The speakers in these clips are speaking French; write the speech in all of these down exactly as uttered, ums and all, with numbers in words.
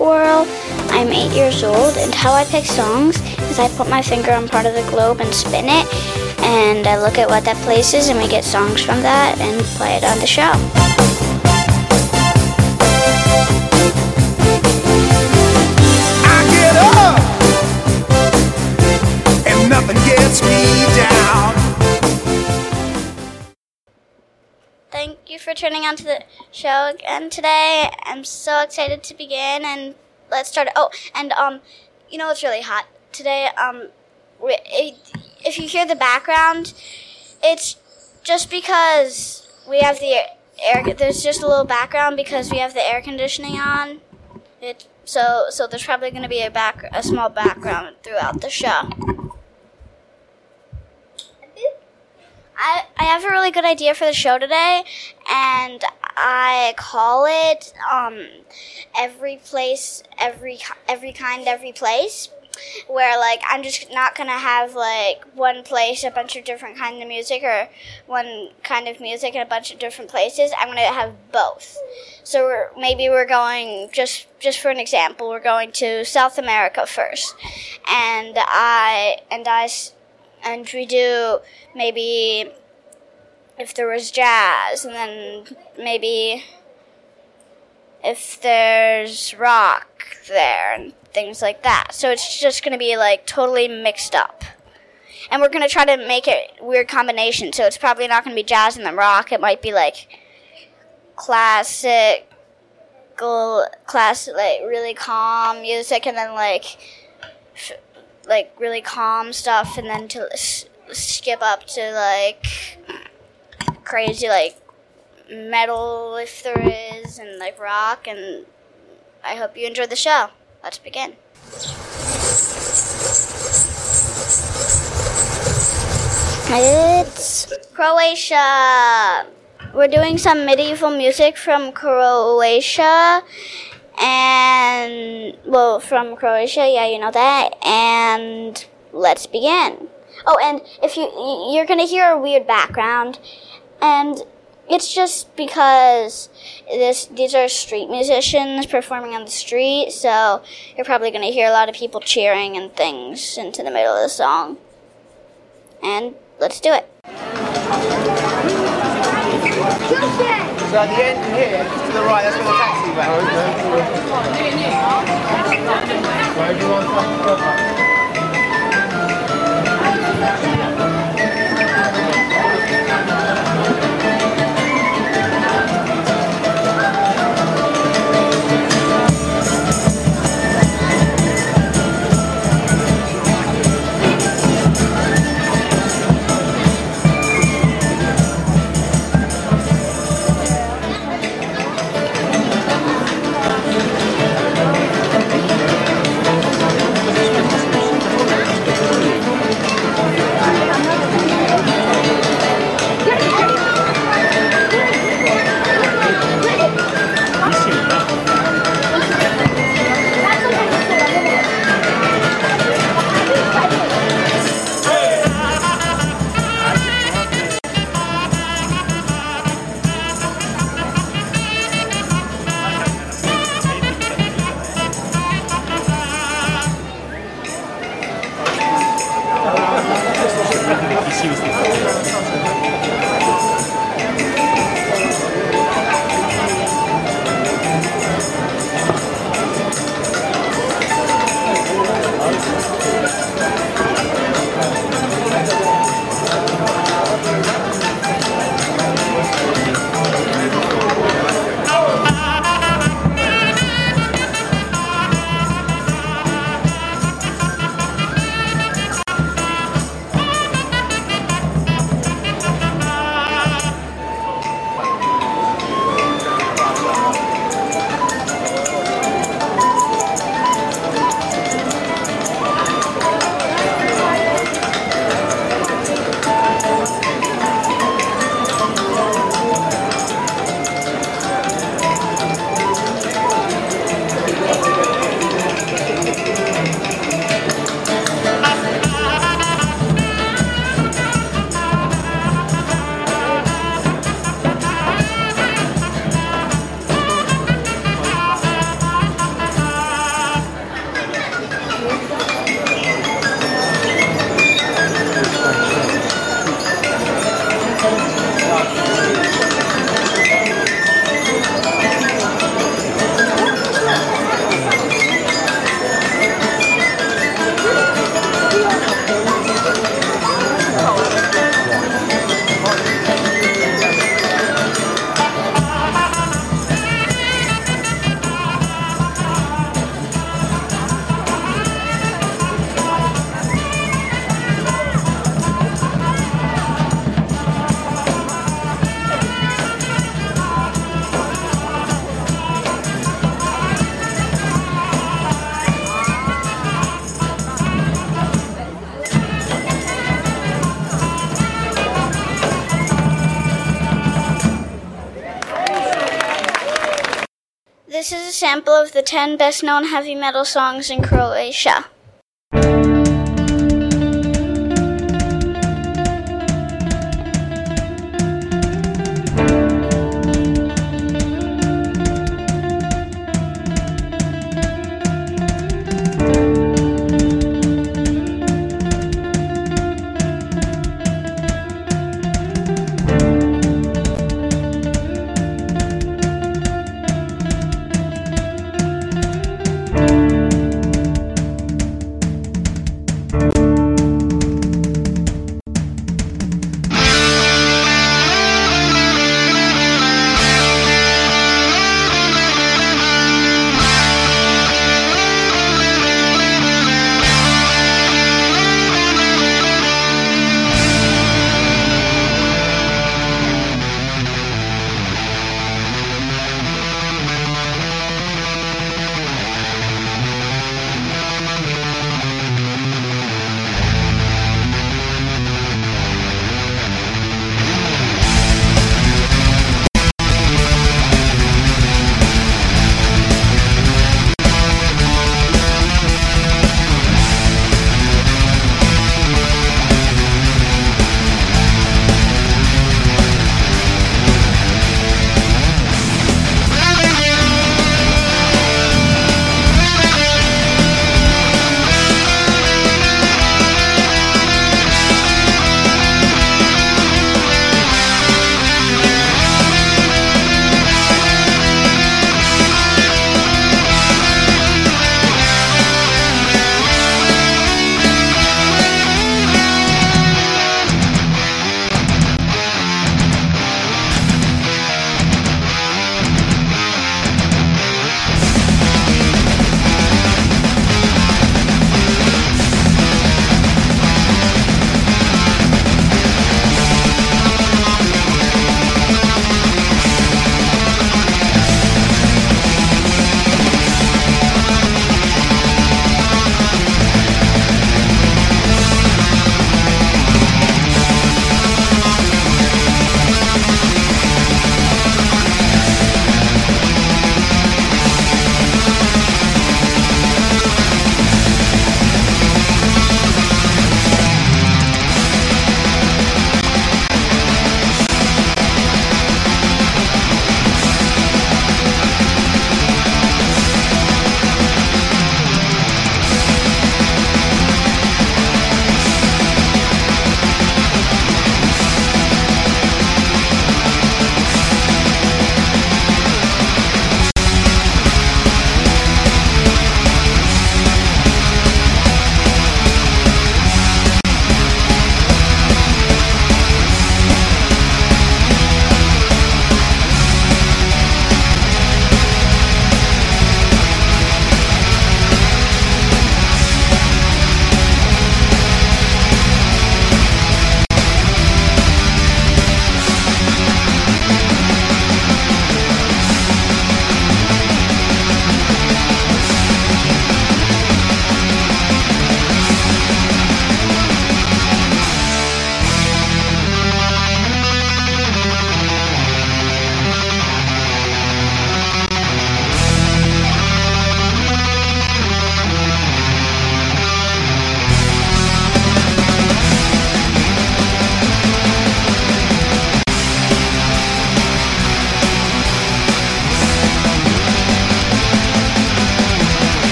squirrel. I'm eight years old, and how I pick songs is I put my finger on part of the globe and spin it, and I look at what that place is, and we get songs from that and play it on the show. I get up, and nothing gets me down. Thank you for tuning on to the show again today. I'm so excited to begin, and let's start. Oh, and um, you know it's really hot today. Um, if you hear the background, it's just because we have the air. There's just a little background because we have the air conditioning on. It so so there's probably going to be a back a small background throughout the show. I, I have a really good idea for the show today, and I call it um, every place, every every kind, every place, where like I'm just not gonna have like one place, a bunch of different kind of music, or one kind of music in a bunch of different places. I'm gonna have both. So we're, maybe we're going just just for an example, we're going to South America first, and I and I. And we do maybe if there was jazz, and then maybe if there's rock there, and things like that. So it's just going to be like totally mixed up. And we're going to try to make it weird combination. So it's probably not going to be jazz and then rock. It might be like classic, classic, like really calm music, and then like... F- like really calm stuff, and then to s- skip up to like crazy like metal if there is, and like rock. And I hope you enjoyed the show. Let's begin. It's Croatia. We're doing some medieval music from Croatia. And, well, from Croatia, yeah, you know that, and let's begin. Oh, and if you, you're going to hear a weird background, and it's just because this these are street musicians performing on the street, so you're probably going to hear a lot of people cheering and things into the middle of the song. And let's do it. So at the end here, to the right, that's where the taxi went. Where do you want to go? sample of the ten best known heavy metal songs in Croatia.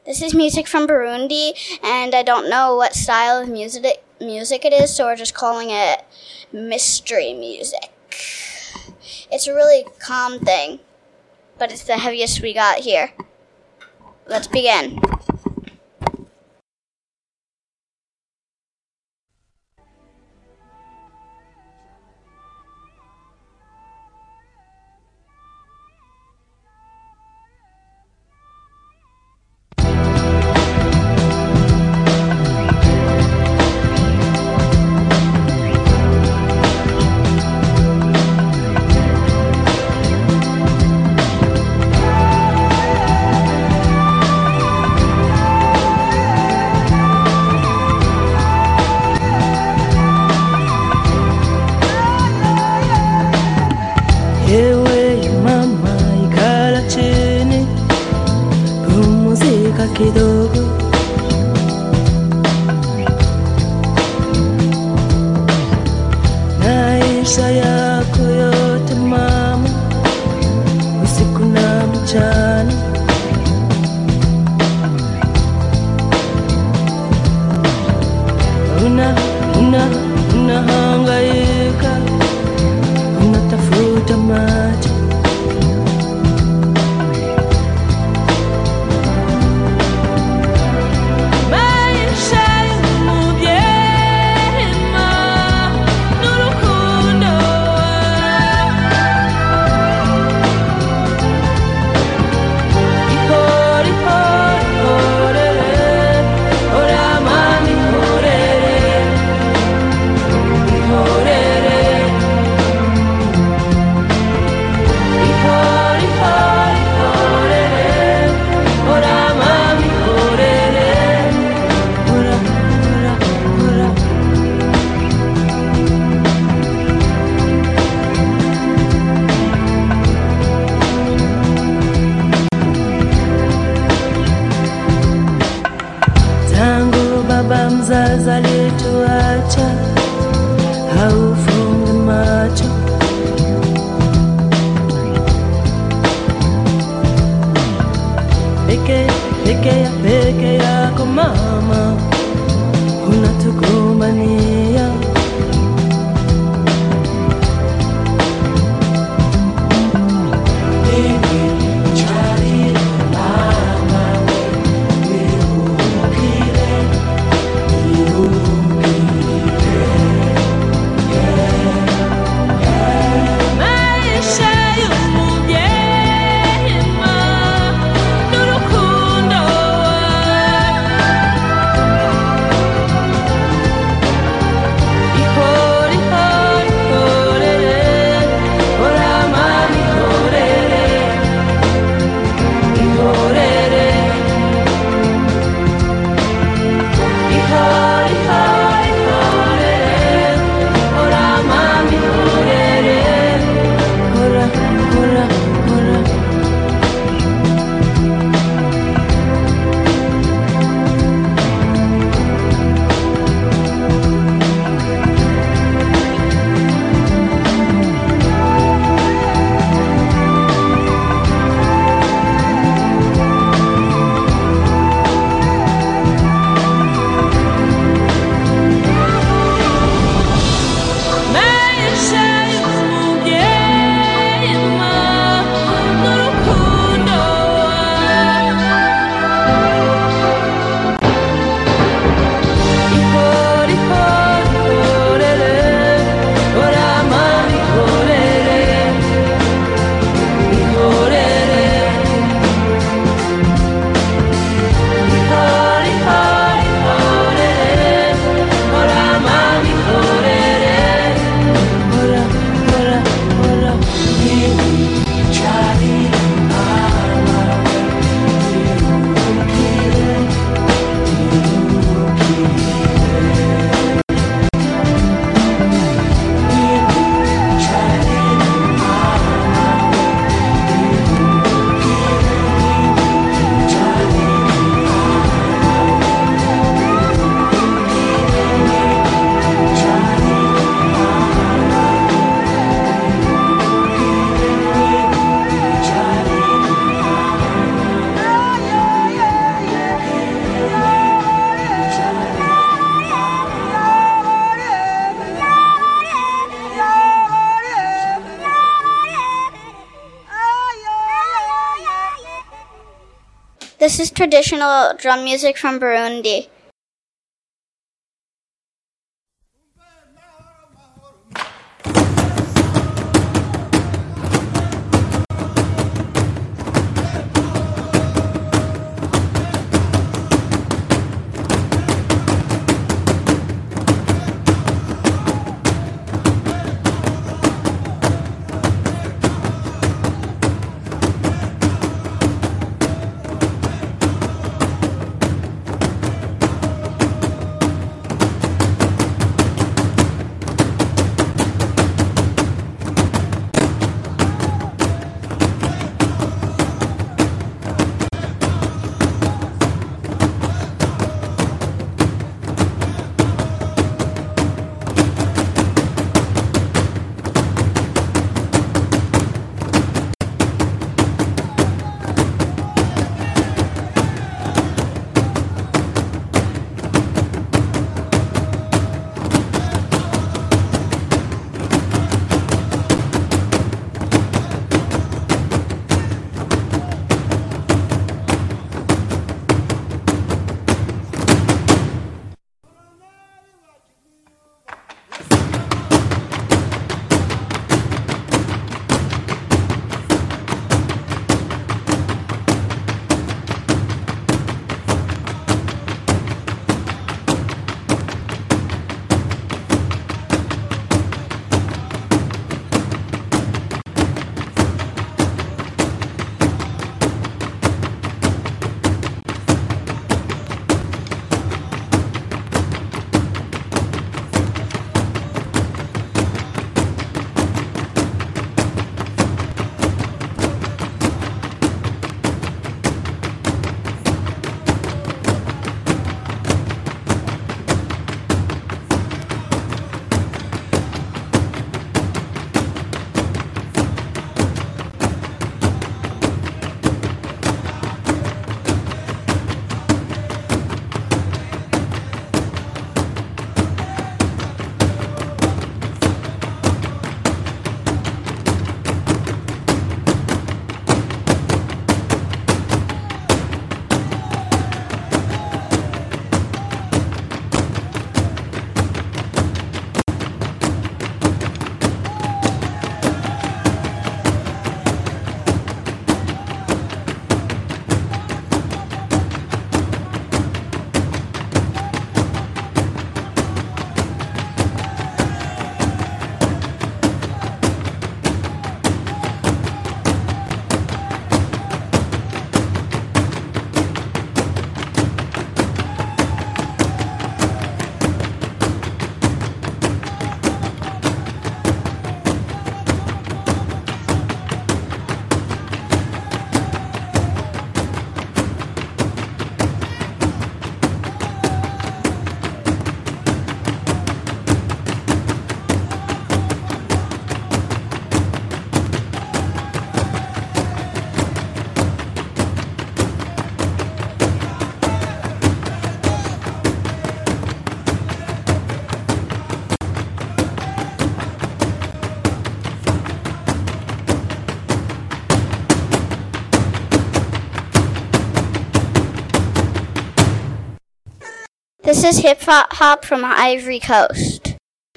This is music from Burundi, and I don't know what style of music music it is, so we're just calling it mystery music. It's a really calm thing, but it's the heaviest we got here. Let's begin. kidogo. Maisha yako yote mama, usiku na mchana, una una unahangaika, unatafuta maji. Baba mzazi alituacha, haufungi macho. Peke, peke ya peke yako mama, unatukumania. This is traditional drum music from Burundi. This is hip hop from Ivory Coast.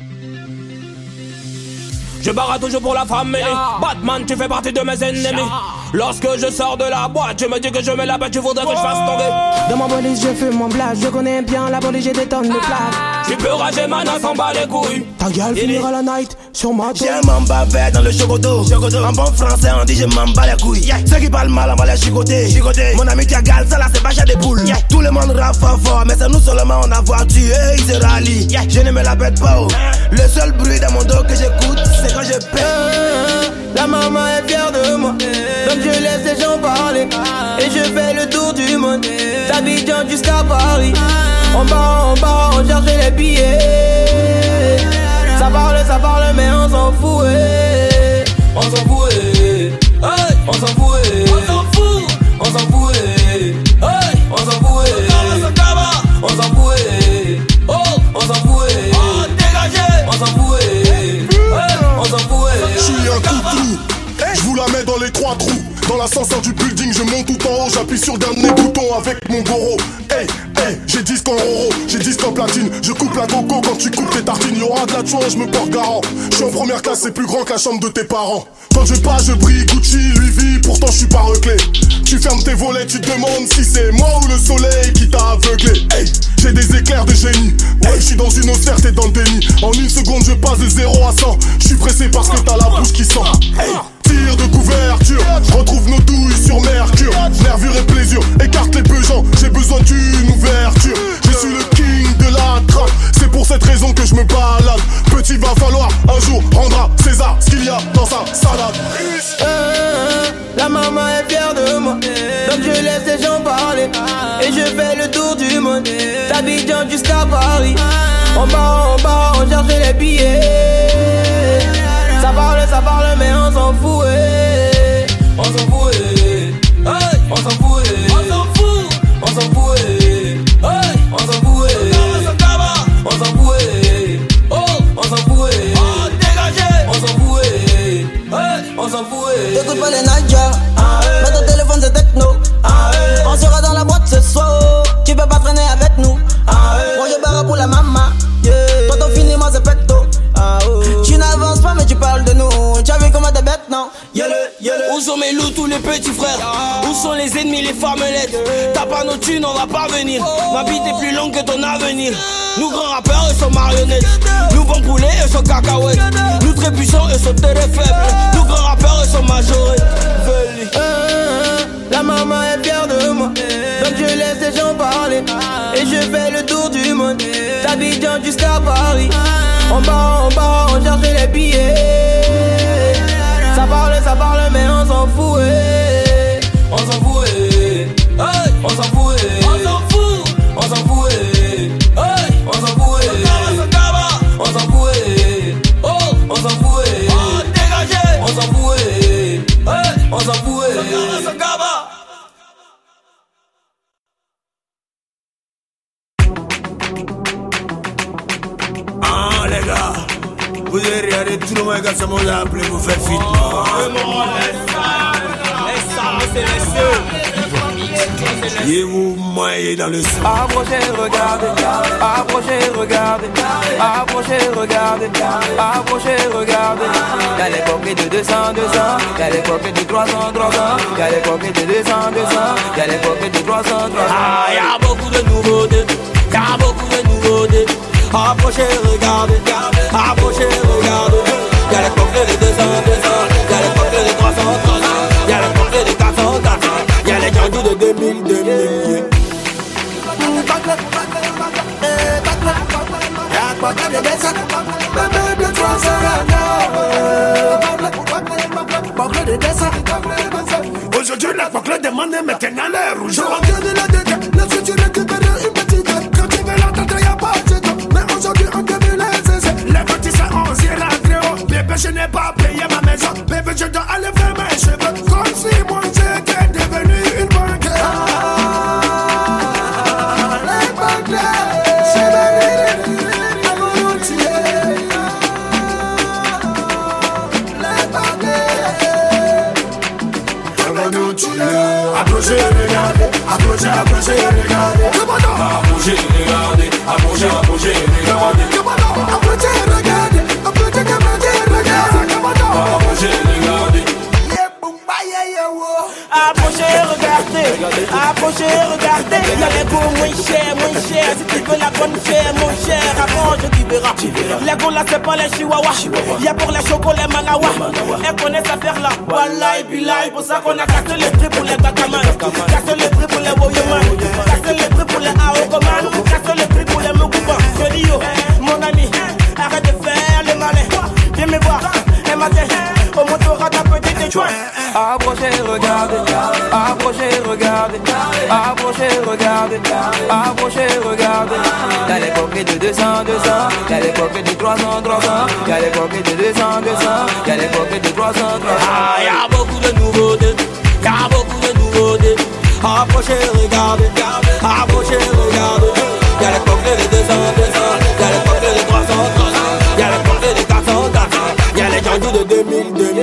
Je barre toujours pour la famille. Batman, tu fais partie de mes ennemis. Lorsque je sors de la boîte, je me dis que je mets la bête, tu voudrais que je fasse tomber. Dans mon police, je fume mon blast. Je connais bien la police, j'ai des tonnes de plaques. Tu peux rager, mana, s'en bat les couilles. Ta gueule finira la night sur ma J'ai un mamba vert dans le chocoto. En bon français, on dit je m'en bats les couilles. Ceux qui parlent mal, on va les chicoter. Mon ami qui a gale, ça là, c'est pas chat des poules. Tout le monde rappe fort fort, mais c'est nous seulement on a voix tué. Ils se rallient. Je ne me la pète pas. Le seul bruit dans mon dos que j'écoute, c'est quand je pète. La maman est fière de moi, donc je laisse les gens parler. Et je fais le tour du monde, d'Abidjan jusqu'à Paris. On part, on part, on cherche les billets. Ça parle, ça parle, mais on s'en fout. eh. On s'en fout, eh. Hey, on s'en fout, eh. On s'en fout, on s'en fout, eh. Hey, on s'en fout, eh. On s'en fout, eh. Oh, on s'en fout, eh. Oh, dégagez. On s'en fout, eh. Hey, on s'en fout, eh. Je suis un coup de trou, je vous la mets dans les trois trous. Dans l'ascenseur du building, je monte tout en haut, j'appuie sur le dernier bouton avec mon goro. Hey, hey, j'ai disque en roro, j'ai disque en platine. Je coupe la coco quand tu coupes tes tartines. Y'aura de la chouin, je me porte garant. Je suis en première classe, c'est plus grand que la chambre de tes parents. Quand je passe, je brille, Gucci, Louis V, pourtant je suis pas reclé. Tu fermes tes volets, tu te demandes si c'est moi ou le soleil qui t'a aveuglé. Hey, j'ai des éclairs de génie. Ouais, je suis dans une autre t'es dans le déni. En une seconde, je passe de zéro à cent. Je suis pressé parce que t'as la bouche qui sent. Hey, tir de couverture, retrouve nos douilles sur Mercure. Nervure et plaisir, écarte les pesants. J'ai besoin d'une ouverture. Je suis le king de la trappe. C'est pour cette raison que je me balade. Petit, va falloir un jour rendre à César ce qu'il y a dans sa salade. euh, La maman est fière de moi, donc je laisse les gens parler. Et je fais le tour du monde, d'Abidjan jusqu'à Paris. On bat, on bat, on cherche les billets. Ça parle, ça parle, mais on s'en fout, eh. On s'en fout, eh. Hey. On s'en fout, eh. On s'en fout. On s'en fout, eh. Hey. On s'en fout, eh. On s'en fout, eh. Oh. On s'en fout, eh. Oh, dégagez. On s'en fout, eh. Hey. On s'en fout, eh. T'écoutes pas les Nadia, ah, hey. Mais ton téléphone c'est techno, ah, hey. On sera dans la boîte ce soir. Tu peux pas traîner avec nous, ah, hey. Moi je barre pour la maman, yeah. Toi t'en finis, moi c'est pecto. Ah, oh. Tu n'avances pas mais tu parles de nous. Tu as vu comment t'es bête, non? Y'a le, y'a le. Où sont mes loups, tous les petits frères? Où sont les ennemis, les farmelettes? T'as pas nos thunes, on va pas venir. Ma bite est plus longue que ton avenir. Nous grands rappeurs, eux sont marionnettes. Nous bons poulets, eux sont cacahuètes. Nous très puissants, eux sont très faibles. Nous grands rappeurs, eux sont majorés. euh, La maman est fière de moi, donc je laisse les gens parler. Et je fais le tour du monde, d'Abidjan jusqu'à Paris. On bat, on bat, on cherche les billets. Ça parle, ça parle, mais on s'en fout, eh. On s'en fout, eh. Hey. On s'en fout, eh. On s'en fout. On s'en fout, eh. Hey. On s'en fout, eh. On s'en fout, eh. Oh. On s'en fout, eh. Oh, dégagez. On s'en fout, eh. Hey. On s'en fout, eh. Ah les gars, vous avez regardé tout le monde quand ça m'a appelé pour faire fit. Et vous moyez dans le son. Approchez, regardez, approchez, regardez, approchez, regardez, approchez, regardez. Y'a les coquets de deux cents, deux cents, y'a les coquets de trois cents, trois cents, y'a les coquets de deux cents, deux cents, y'a les coquets de trois cents, trois cents. Ah, y'a beaucoup de nouveautés, y'a beaucoup de nouveautés. Approchez, regardez, approchez, regardez. Y'a les coquets de deux cents, deux cents, y'a les coquets de trois cents, trois cents, y'a les coquets de quatre cents, quatre cents, y'a les gandous de deux mille, deux mille. Aujourd'hui la coque demande maintenant l'air rouge. Je reviens de la dégaine, là-dessus tu récupères une petite tête. Quand tu veux l'entendre y'a pas de temps. Mais aujourd'hui on te met les essais. Les petits ça on s'y rentre haut. Bébé je n'ai pas payé ma maison. Bébé je dois aller faire mes cheveux. Comme si moi j'étais devenu une banque. Les banques, c'est venu à volontiers. Les banques, à volontiers. Approchez, regardez, approchez, approchez, regardez. Approchez, regardez, approchez, approchez, regardez. Approchez, regardez, approchez, regardez. Approchez, regardez. Approchez, regardez, approchez, regardez. Y'a les goûts moins chers, moins chers. Si tu veux la bonne chair, mon cher, approche, tu verras. Les goûts là, c'est pas les chihuahuas. Y'a pour les chocos, les manawa. Elle connaît sa affaire là. Wallahi, billahi, pour ça qu'on a cassé les prix pour les gataman. Cassé les prix pour les woyoman. Cassé les prix pour les aokoman. Cassé les prix pour les moukouban. Je dis yo, mon ami, arrête de faire le malin. Viens me voir, un matin, au motorat ta petite joint. Approchez, regardez, approchez, regardez, approchez, regardez, approchez, regardez. Y'a les coquets de deux cents, deux cents, y'a les coquets de trois cents, trois cents, y'a les coquets de deux cents, deux cents, y'a les coquets de trois cents, trois cents. Ah, y'a beaucoup de nouveautés, y'a beaucoup de nouveautés. Approchez, regardez, approchez, regardez. Y'a les coquets de deux cents, deux cents, y'a les coquets de trois cents, trois cents, y'a les coquets de quatre cents, quatre cents, y'a les gandous de deux mille, deux mille.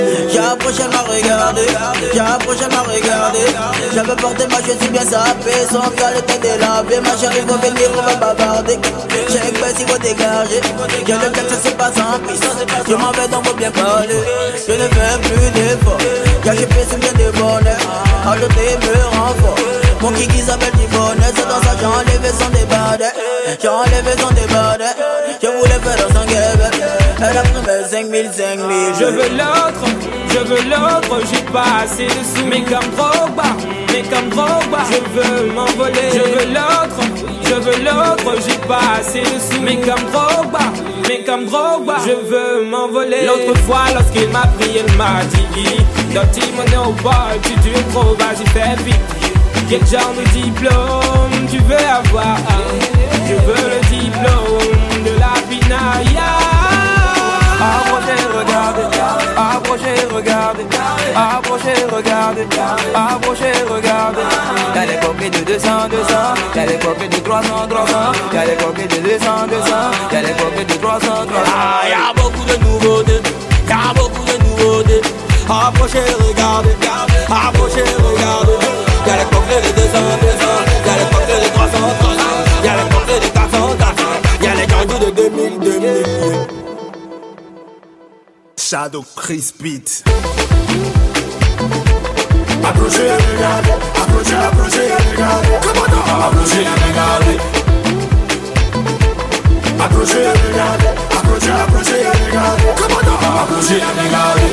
approché, elle m'a regardé. J'ai approché, elle m'a regardé. J'avais porté ma cheville si bien sapée. Son cœur était délavé. Ma chérie, faut venir, on va bavarder. J'ai un baisse, il faut dégager. J'ai le texte, c'est pas sans piste. Je m'en vais donc faut bien parler. Je ne fais plus d'efforts. J'ai acheté c'est bien des bonnets. Ajouter me rend fort. Mon kiki s'appelle du bonnet. C'est dans ça j'ai enlevé son débardé. J'ai enlevé son débardé. Je voulais faire son guébé. Elle a pris mes cinq mille, cinq mille. Je veux l'autre, je veux l'autre, j'ai pas assez de sous. Mais comme Drogba, mais comme Drogba, je veux m'envoler. Je veux l'autre, je veux l'autre, j'ai pas assez de sous. Mais comme Drogba, mais comme Drogba, je veux m'envoler. L'autre fois lorsqu'il m'a pris, il m'a dit Dirty money au bol, tu dures trop, vas-y fais vite. Quel genre de diplôme tu veux avoir? Je veux le diplôme de la pinaille. Approchez, regardez, approchez, regardez, approchez, regardez, approchez, regardez. Y'a les coquets de deux cents, deux cents, y'a les coquets de trois cents, trois cents, y'a les coquets de deux cents, deux cents, y'a les coquets de trois cents, trois cents. Ah, y'a beaucoup de nouveautés, y'a beaucoup de nouveautés. Approchez, regardez, approchez, regardez. Y'a les coquets de deux cents, deux cents, y'a les coquets de trois cents, trois cents, y'a les coquets de quatre cents, quatre cents, y'a les gangos de deux mille, deux mille. Shadow Chris Beat. Approchez, regardez, approchez, approchez, regardez. Comment on approchez, regardez. Approchez, regardez, approchez, approchez, regardez. Comment on approchez, regardez.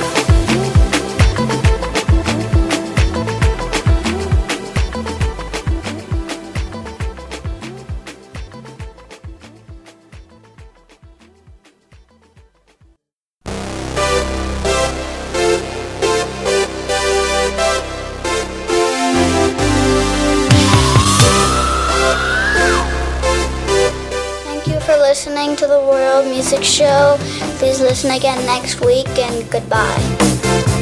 Listening to the World Music Show. Please listen again next week and goodbye.